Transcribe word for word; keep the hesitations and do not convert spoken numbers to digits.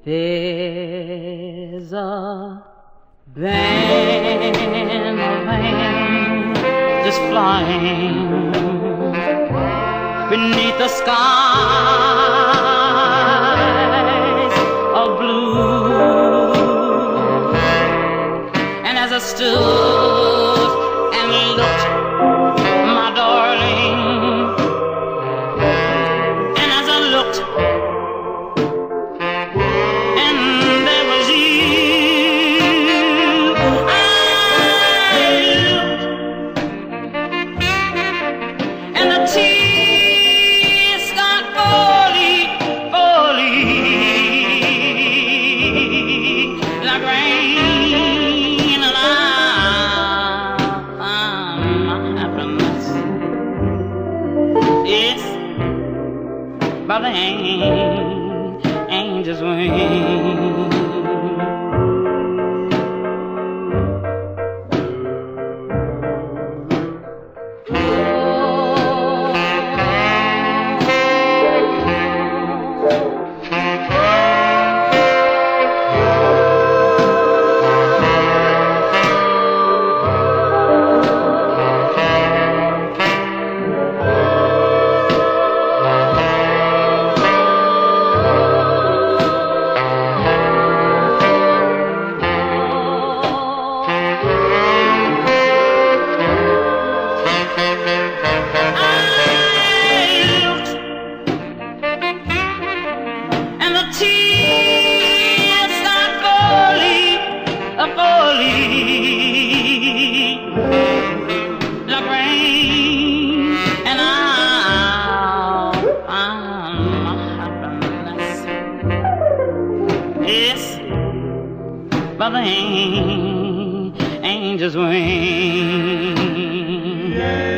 There's a band plane just flying beneath the skies of blue, and as I stood and looked, my darling, and as I looked, and there was you, I looked, and the tears start falling, falling like rain, and I, my happiness is by the angel's wings. Tears start falling, falling like rain, and I'll find my happiness is by the angel's wings.